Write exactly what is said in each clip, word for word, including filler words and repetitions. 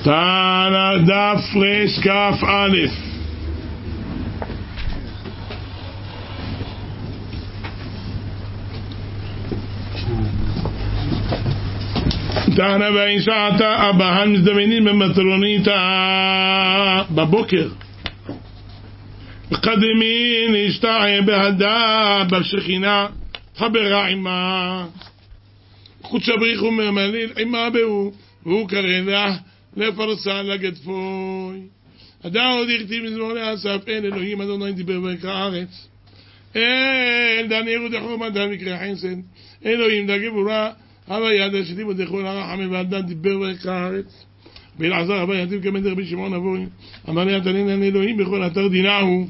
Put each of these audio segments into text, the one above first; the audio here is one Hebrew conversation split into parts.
תנא דף רש כף א' תנא באישעתא אבהן מזדמנים במטרונית בבוקר קדמין השתעה בהדה בשכינה חברה עמה חוץ שבריך וממליל עמה בהו והוא קרא לפרסה לגדפוי הדאו דכתיב מזמור לאסף אל אלוהים אדוני דיבר ויקרא הארץ אל דנירו דחום אדם יקרא חסד אלוהים דגבורה הווה יד השתים ודחול הרחמי ואדם דיבר ויקרא הארץ ואלעזר הווה יתיב כמדר בשמעון אבוי אמר לי התנין אל אלוהים בכל אתר דינהו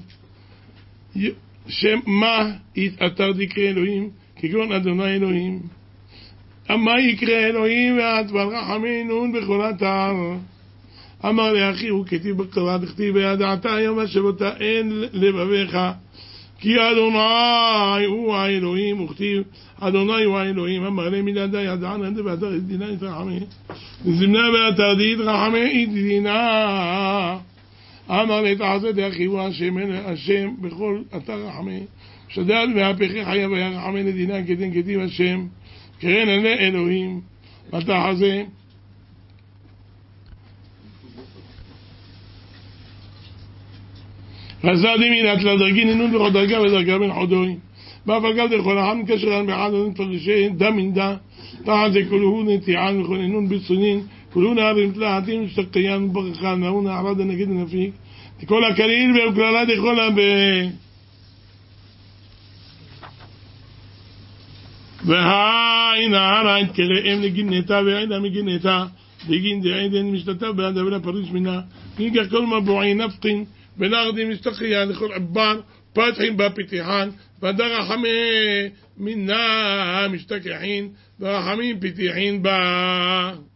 שמה אתר דקרא אלוהים כגון אדוני אלוהים אמה יקרא אלוהים ואת ברחמינון בכל אתר אמר לאחי הוא כתיב בקרא דכתיב וידעת היום השבותה אין לבביך כי אדוני הוא האלוהים וכתיב אדוני הוא האלוהים אמר להם מלעדה ידען עד ואתר ידינה יתרחמי זמנה ואתר די יתרחמי ידינה אמר להתעזת אחי הוא השם השם בכל אתר רחמי שדל והפכי חיה וירחמי לדינה כדין כתיב השם קרן אלה אלוהים ותחזה רזדי מינת לדרגי נינון בכל דרגה ודרגה בין חודוי בהפקל דכל החם קשרן באחד ונפרשי דם מנדה תחזה כלוהו נטיען וכל נינון בצונין כלוהו נערים תלעתים משתקיין ברכה נאו נערד נגיד נפיק תכל הקליל והוקללה דכל הב והי נערה את כלאם לגינתה ועידה מגינתה בגין דעידן משתתף בעד אבנה פריש מנה ניגח כל מבועי נפקין בנרדים משתחיין לכל עבר פתחים בפתיחן ודרחמי מנה משתכחין ורחמים פתיחין בה